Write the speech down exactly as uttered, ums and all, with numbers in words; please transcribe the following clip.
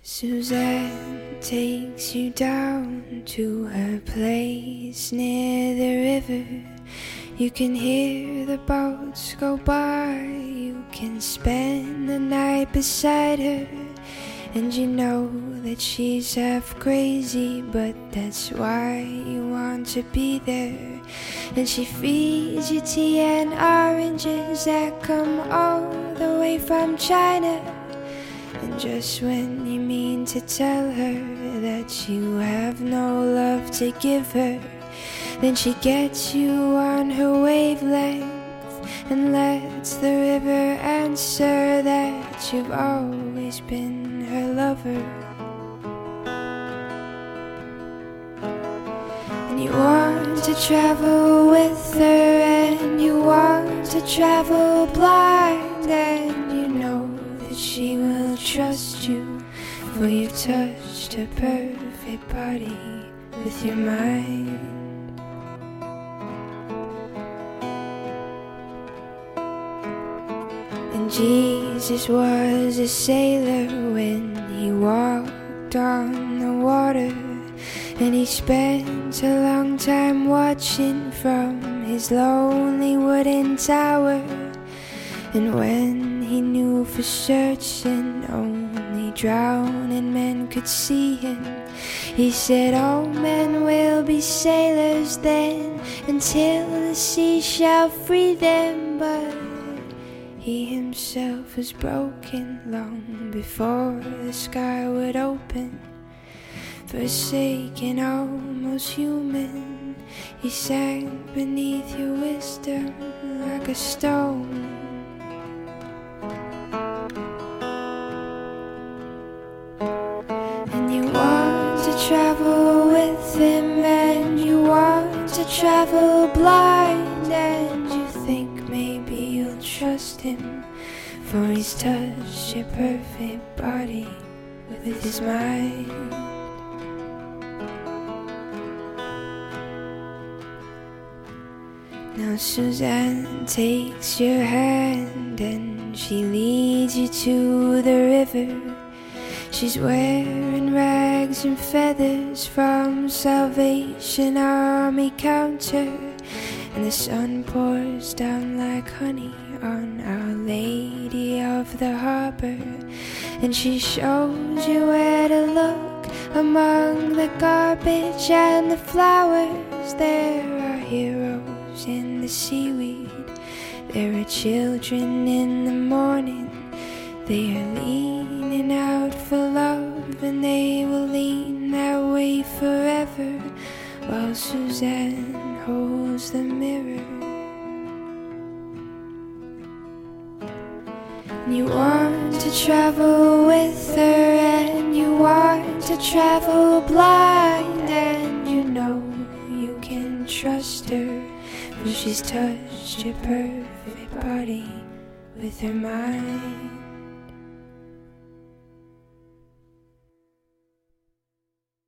Suzanne takes you down to her place near the river. You can hear the boats go by. You can spend the night beside her. And you know that she's half crazy, but that's why you want to be there. And she feeds you tea and oranges that come all the way from China. And just when you mean to tell her that you have no love to give her, then she gets you on her wavelength and lets the river answer that you've always been her lover. And you want to travel with her, and you want to travel blind, and you know that she will trust you, for you've touched her perfect body with your mind. And Jesus was a sailor when he walked on the water, and he spent a long time watching from his lonely wooden tower. And when he knew for certain only drowning men could see him, he said, all men will be sailors then, until the sea shall free them. But he himself was broken long before the sky would open. Forsaken, almost human, he sank beneath your wisdom like a stone. And you want to travel with him, and you want to travel blind, and you think maybe you'll trust him, for he's touched your perfect body with his mind. Now Suzanne takes your hand and she leads you to the river. She's wearing rags and feathers from Salvation Army counter, and the sun pours down like honey on Our Lady of the Harbor. And she shows you where to look among the garbage and the flowers. There are heroes in the seaweed, there are children in the morning. They are leaning out for love, and they will lean that way forever, while Suzanne holds the mirror. And you want to travel with her, and you want to travel blind, and you know you can trust her, for she's touched your perfect body with her mind.